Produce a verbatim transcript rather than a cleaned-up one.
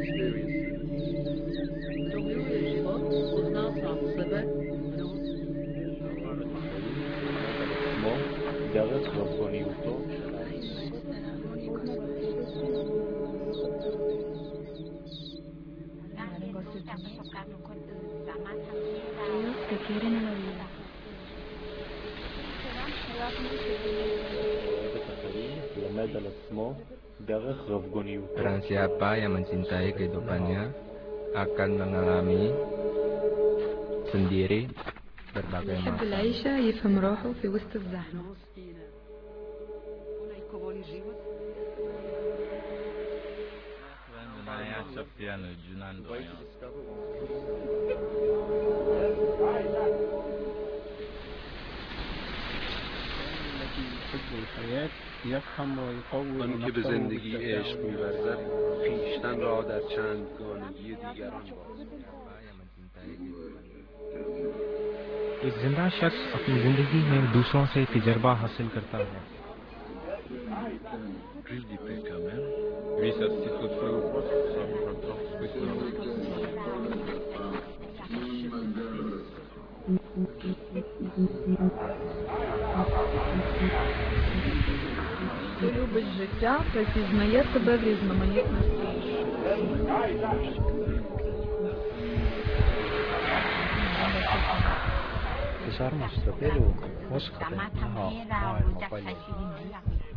דרך רבגוניותו של האדם. למד על עצמו דרך רבגוניות. Barang siapa yang mencintai kehidupannya akan mengalami sendiri berbagai يحب masalah. العيشة يفهم روحه في وسط الزحمة. Saya Sofian Junandoyo. آن که به زندگی عشق می‌ورزد خویشتن را در چندگانگی دیگران باز. एक जिंदा शख्स अपनी जिंदगी में दूसरों से तजर्बा हासिल करता है. Visar sitt förflutna som förhoppningsvis Хто любить життя, той пізнає себе в різноманітності. فشار مستقل و مشخص سمت هم ها میرا و جکسشی